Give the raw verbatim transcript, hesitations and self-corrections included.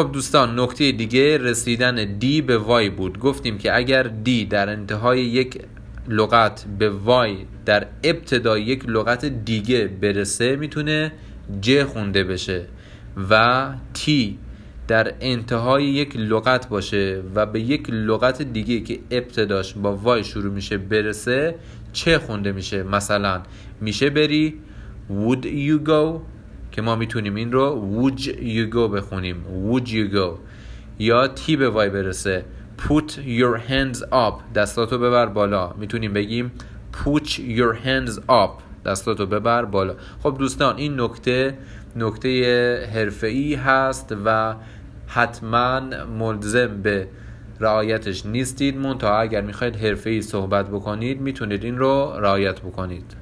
خب دوستان، نکته دیگه رسیدن دی به وای بود. گفتیم که اگر دی در انتهای یک لغت به وای در ابتدای یک لغت دیگه برسه میتونه ج خونده بشه و تی در انتهای یک لغت باشه و به یک لغت دیگه که ابتداش با وای شروع میشه برسه چه خونده میشه. مثلا میشه بری would you go که ما میتونیم این رو would you go بخونیم would you go. یا تی به وای برسه put your hands up دستاتو ببر بالا، میتونیم بگیم put your hands up دستاتو ببر بالا. خب دوستان، این نکته نکته حرفه‌ای هست و حتما ملزم به رعایتش نیستید، منتها اگر میخواید حرفه‌ای صحبت بکنید میتونید این رو رعایت بکنید.